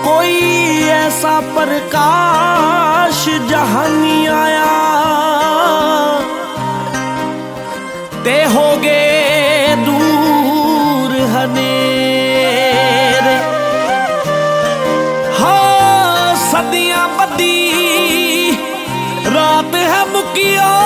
कोई ऐसा प्रकाश जहां नहीं आया ते हो गए दूर हनेरे। हाँ सदियां बदी रात है मुकिया